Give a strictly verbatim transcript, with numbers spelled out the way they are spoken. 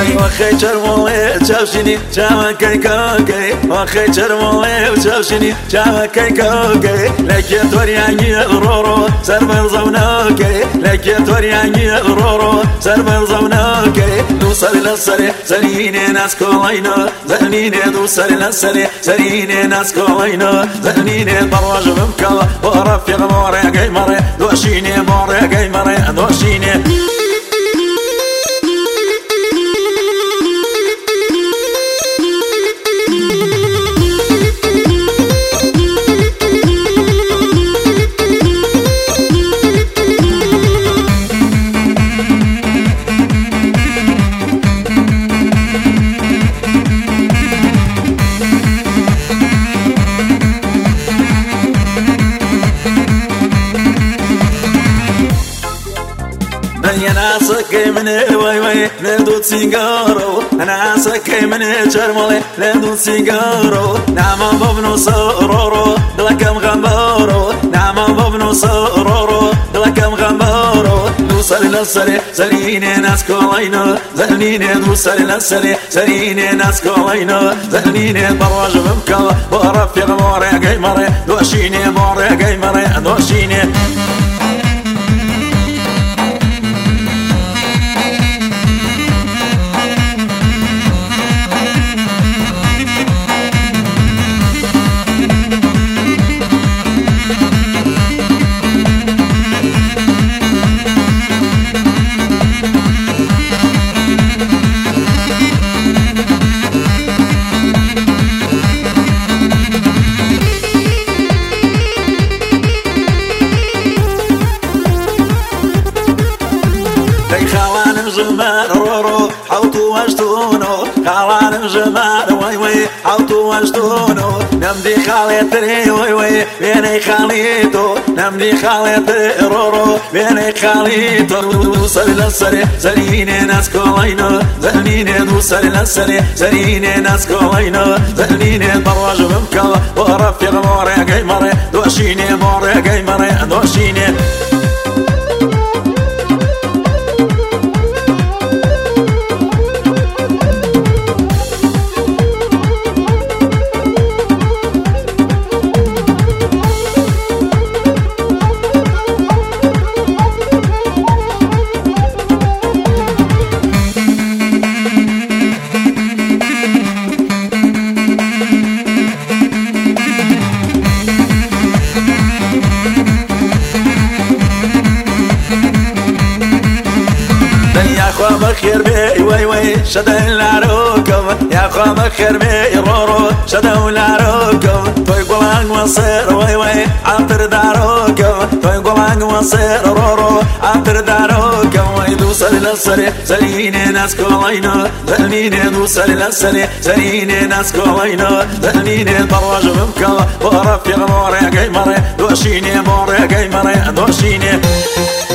وخي شرمولي تشوشني شاوكي كوكي وخي شرمولي وتشوشني شاوكي كوكي لك تورياني رورو سربر زونوكي لك تورياني رورو سربر زونوكي دوسر لسري سريني ناس كولينا زنيني دوسر لسري سريني ناس كولينا زنيني برواج بمكا ورفيق موري قيمري دوشيني موري قيمري دوشيني أنا سكي من وي وي ندوت سيجارو أنا سكي من شرملي ندوت سيجارو نعم بابنو سرورو دلكم غمبارو نعم بابنو سرورو دلكم غمبارو دوسر لسري سريني ناس كولينا زنيني دوسر لسري سريني ناس كولينا زنيني برواج بمكا ورفيق موري قيمري دوشيني موري قيمري دوشيني خالان جمال رورو حوتو واشتونو خالان جمال وي وي حوتو واشتونو نمدي خالتري وي وي بيني خاليتو نمدي خالتري رورو بيني خاليتو دوسر لسري سريني ناس كولينا زنيني دوسر لسري سريني ناس كولينا زنيني برواج بمكا ورفيق موري قيمري دوشيني موري قيمري دوشيني يا خوا بخير بي وي وي شدا العروكم يا خوا بخير بي رورو شدا العروكم توي قولان وصير وي وي عطر داروكم توي قولان وصير رورو عطر داروكم وي دوسر لسري سريني ناس كولينا زنيني دوسر لسري سريني ناس كولينا زنيني برواج بمكا ورفيق موري قيمري دوشيني موري قيمري دوشيني